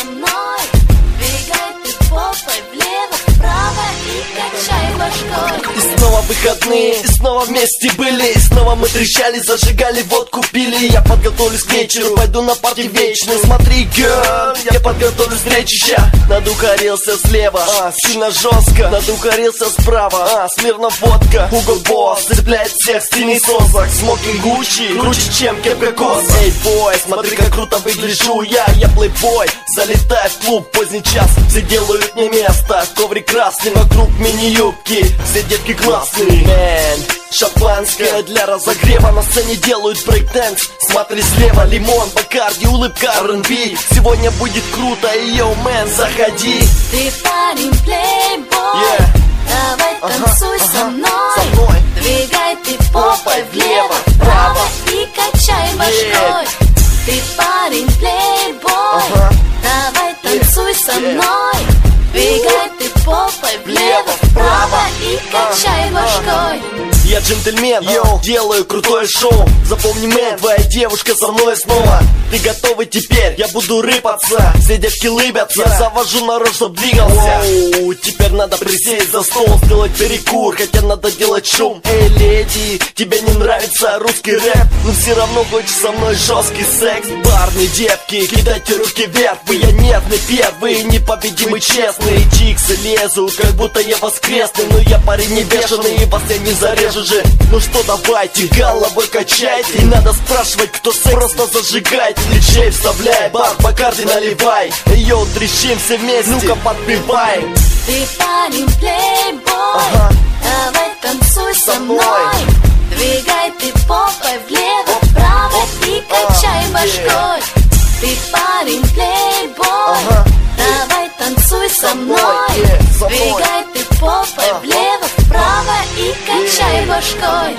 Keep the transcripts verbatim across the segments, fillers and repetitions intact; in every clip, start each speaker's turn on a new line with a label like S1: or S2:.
S1: мной. Двигай ты попой влево, вправо и качай башкой.
S2: И снова выходные, и снова вместе были, и снова мы трещали, зажигали, водку пили. Я подготовлюсь к вечеру, пойду на парти вечную. Смотри, girl, я подготовлюсь встречища. Надухарился слева, а, сильно жестко. Надухарился справа, а, смирно водка. Hugo Boss цепляет всех в стильный сосок. Смокинг Гуччи, круче, чем кепка Кос. Эй, бой, смотри, как круто выгляжу я. Я плейбой, залетаю в клуб поздний час. Все делают мне место, коврик красный, вокруг мини-юбки. Все детки классные, мэн. Шампанское для разогрева, на сцене делают брейк-дэнс. Смотри слева, лимон, Бакарди, улыбка, ар энд би. Сегодня будет круто, и йоу, мэн, заходи.
S1: Ты парень плейбой,
S2: yeah.
S1: Давай танцуй
S2: ага,
S1: со,
S2: ага,
S1: мной.
S2: со мной.
S1: Двигай ты попой влево, вправо и качай башкой, yeah. Ты парень плейбой, ага. Давай танцуй yeah. со мной. Двигай ты попой влево, вправо и качай башкой.
S2: Я джентльмен, йоу, делаю крутое шоу. Запомни, мэн, твоя девушка со мной снова. Ты готовый теперь? Я буду рыпаться. Все девки лыбятся, я завожу народ, чтоб двигался. Оу, теперь надо присесть за стол, сделать перекур, хотя надо делать шум. Эй, леди, тебе не нравится русский рэп, но все равно хочешь со мной жесткий секс. Парни, девки, кидайте руки вверх. Вы я нервный первый, непобедимый, честный. Чиксы лезут, как будто я воскресный, но я парень не бешеный, и вас я не зарежу же. Ну что, давайте, головой качайте. Не надо спрашивать, кто секс, просто зажигайте. Личей вставляй, бар, Бакарди наливай. Йоу, трещим все вместе, ну-ка подпевай.
S1: Ты парень плейбой,
S2: ага.
S1: Давай танцуй со, со мной. мной. Двигай ты попой влево,
S2: оп,
S1: вправо
S2: оп,
S1: и качай
S2: а,
S1: башкой,
S2: yeah.
S1: Ты парень плейбой,
S2: ага.
S1: Давай танцуй со, со мной,
S2: yeah, со
S1: Двигай ты попой а, влево, вправо и качай yeah. башкой.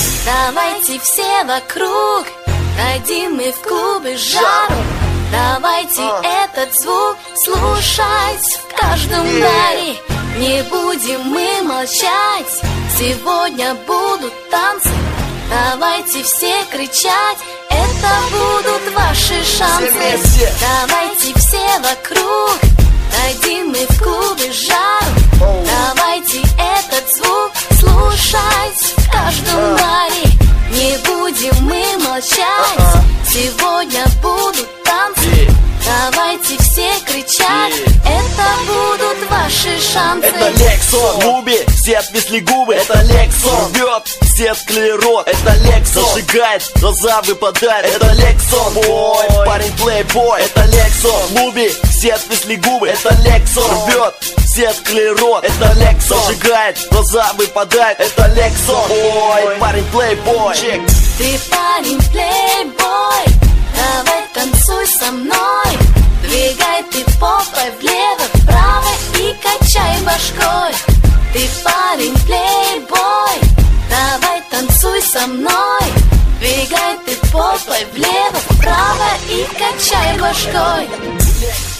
S1: Давайте все вокруг, дадим мы в клубе жару. Давайте а. этот звук слушать в каждом yeah. баре. Не будем мы молчать, сегодня будут танцы. Давайте все кричать, это будут ваши шансы.
S2: Все
S1: Давайте все вокруг, дадим мы в клубе жару.
S2: oh.
S1: Давайте этот звук слушать в каждом uh. баре. Не будем мы молчать, uh-uh. сегодня будут танцы. yeah. Давайте все кричать, yeah. это будут ваши шансы.
S2: Это Лексон, в клубе все отвисли губы. Это Лексон, рвет, все открыли рот. Это Лексон, зажигает, глаза выпадают. Это Лексон, бой, парень плейбой. Это Лексон, в клубе все отвисли губы. Это Лексон, рвет, все открыли рот. Это Лексон, зажигает, глаза выпадают. Это Лексон, бой, парень плейбой.
S1: Ты парень плейбой, давай танцуй со мной. Двигай ты попой влево, вправо и качай башкой. Ты парень плейбой, давай танцуй со мной. Двигай ты попой влево, вправо и качай башкой.